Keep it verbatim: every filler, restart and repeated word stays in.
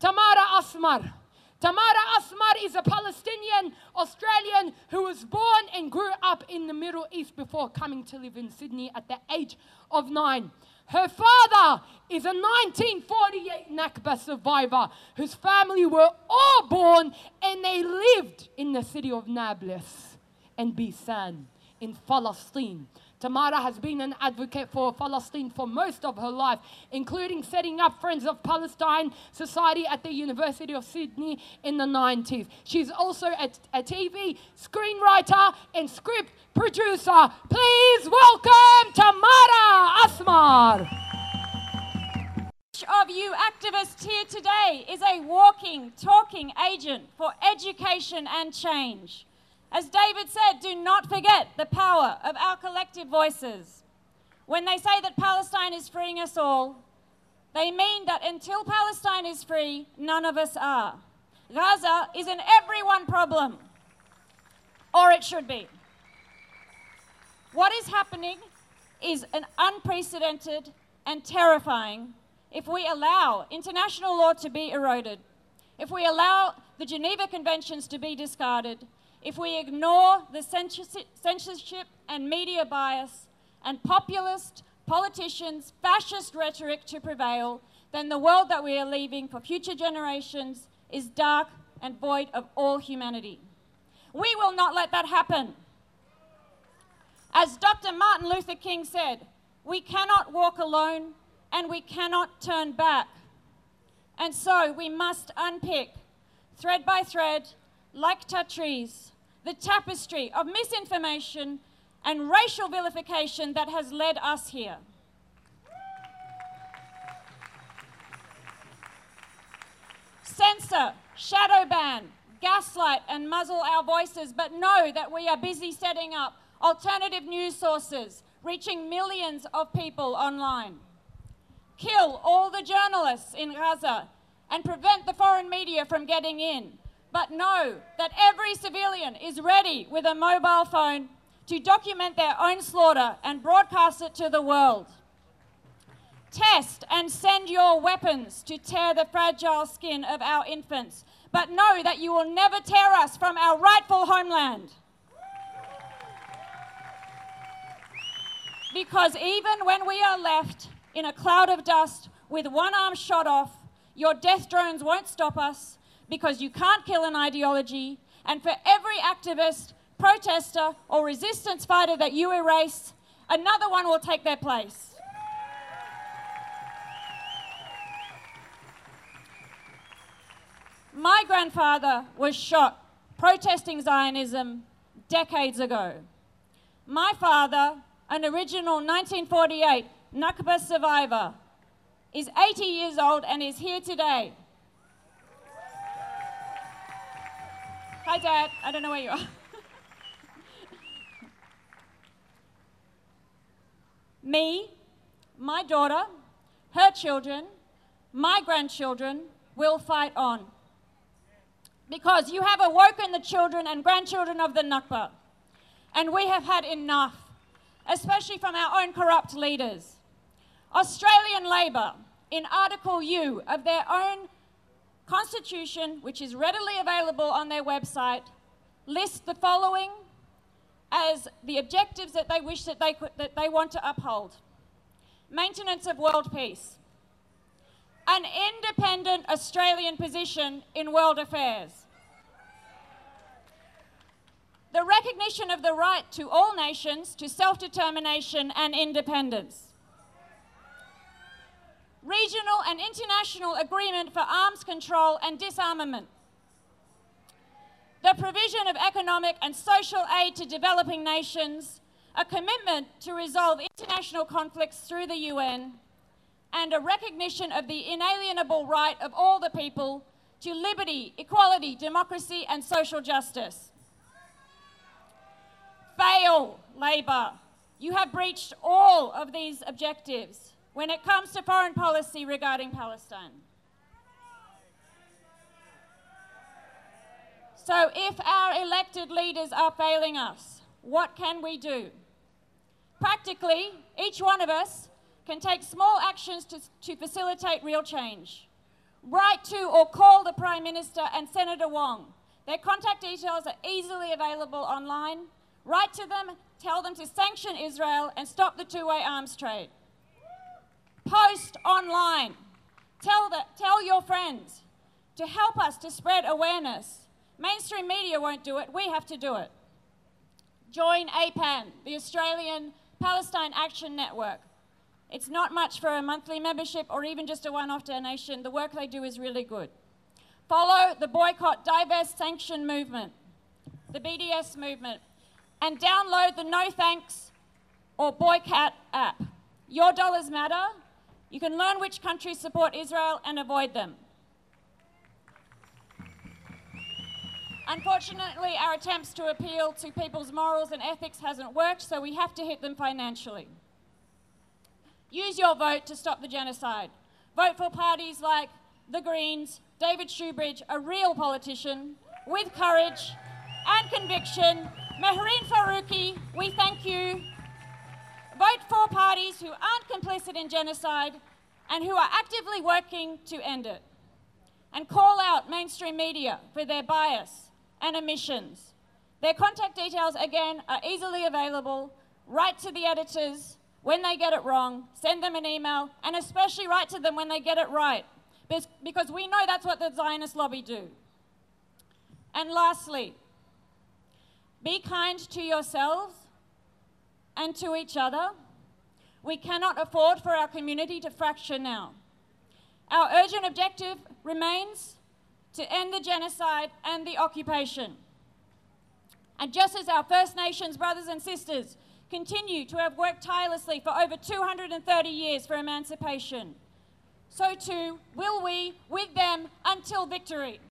Tamara Asmar. Tamara Asmar is a Palestinian Australian who was born and grew up in the Middle East before coming to live in Sydney at the age of nine. Her father is a nineteen forty-eight Nakba survivor whose family were all born and they lived in the city of Nablus and Bisan in Palestine. Tamara has been an advocate for Palestine for most of her life, including setting up Friends of Palestine Society at the University of Sydney in the nineties. She's also a, a T V screenwriter and script producer. Please welcome Tamara Asmar. Each of you activists here today is a walking, talking agent for education and change. As David said, do not forget the power of our collective voices. When they say that Palestine is freeing us all, they mean that until Palestine is free, none of us are. Gaza is an everyone problem, or it should be. What is happening is an unprecedented and terrifying if we allow international law to be eroded, if we allow the Geneva Conventions to be discarded, if we ignore the censorship and media bias and populist politicians' fascist rhetoric to prevail, then the world that we are leaving for future generations is dark and void of all humanity. We will not let that happen. As Doctor Martin Luther King said, we cannot walk alone and we cannot turn back. And so we must unpick, thread by thread, like Tatriz, the tapestry of misinformation and racial vilification that has led us here. Censor, shadow ban, gaslight and muzzle our voices, but know that we are busy setting up alternative news sources, reaching millions of people online. Kill all the journalists in Gaza and prevent the foreign media from getting in. But know that every civilian is ready with a mobile phone to document their own slaughter and broadcast it to the world. Test and send your weapons to tear the fragile skin of our infants, but know that you will never tear us from our rightful homeland. Because even when we are left in a cloud of dust with one arm shot off, your death drones won't stop us, because you can't kill an ideology, and for every activist, protester, or resistance fighter that you erase, another one will take their place. My grandfather was shot protesting Zionism decades ago. My father, an original nineteen forty-eight Nakba survivor, is eighty years old and is here today. Hi, Dad. I don't know where you are. Me, my daughter, her children, my grandchildren will fight on. Because you have awoken the children and grandchildren of the Nakba. And we have had enough, especially from our own corrupt leaders. Australian Labor, in Article U of their own Constitution, which is readily available on their website, lists the following as the objectives that they wish that they, could, that they want to uphold. Maintenance of world peace. An independent Australian position in world affairs. The recognition of the right to all nations to self-determination and independence. Regional and international agreement for arms control and disarmament. The provision of economic and social aid to developing nations, a commitment to resolve international conflicts through the U N, and a recognition of the inalienable right of all the people to liberty, equality, democracy, and social justice. Fail, Labor. You have breached all of these objectives when it comes to foreign policy regarding Palestine. So if our elected leaders are failing us, what can we do? Practically, each one of us can take small actions to, to facilitate real change. write to or call the Prime Minister and Senator Wong. Their contact details are easily available online. Write to them, tell them to sanction Israel and stop the two-way arms trade. Post online. Tell, the, tell your friends to help us to spread awareness. Mainstream media won't do it, we have to do it. Join A PAN, the Australian Palestine Action Network. It's not much for a monthly membership or even just a one-off donation. The work they do is really good. Follow the Boycott, Divest, Sanction movement, the B D S movement, and download the No Thanks or Boycott app. Your dollars matter. You can learn which countries support Israel and avoid them. Unfortunately, our attempts to appeal to people's morals and ethics hasn't worked, so we have to hit them financially. Use your vote to stop the genocide. Vote for parties like the Greens, David Shoebridge, a real politician, with courage and conviction. Mehreen Faruqi, we thank you. Vote for parties who aren't complicit in genocide and who are actively working to end it. And call out mainstream media for their bias and omissions. Their contact details, again, are easily available. Write to the editors when they get it wrong, send them an email, and especially write to them when they get it right, because we know that's what the Zionist lobby do. And lastly, be kind to yourselves and to each other. We cannot afford for our community to fracture now. Our urgent objective remains to end the genocide and the occupation. And just as our First Nations brothers and sisters continue to have worked tirelessly for over two hundred thirty years for emancipation, so too will we with them until victory.